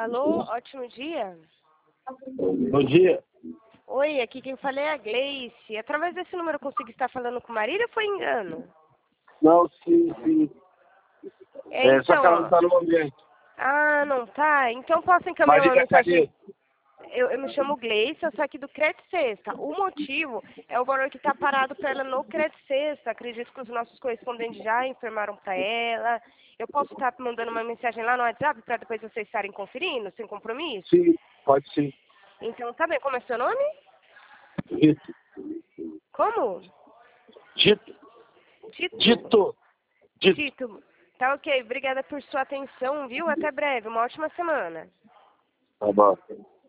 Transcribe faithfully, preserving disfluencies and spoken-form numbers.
Alô, ótimo dia. Bom dia. Oi, aqui quem fala é a Gleice. Através desse número eu consigo estar falando com Marília ou foi engano? Não, sim, sim. É, É, só então, que ela não ó. tá no ambiente. Ah, não tá? Então posso encaminhar uma Marília mensagem. Canedo. Eu, eu me chamo Gleice, eu sou aqui do Crédito Sexta. O motivo é o valor que está parado para ela no Crédito Sexta. Acredito que os nossos correspondentes já informaram para ela. Eu posso estar mandando uma mensagem lá no WhatsApp para depois vocês estarem conferindo, sem compromisso? Sim, pode sim. Então, tá bem. Como é seu nome? Dito. Como? Dito. Tito. Dito. Dito. Tito. Tá ok. Obrigada por sua atenção, viu? Até breve. Uma ótima semana. Tá bom.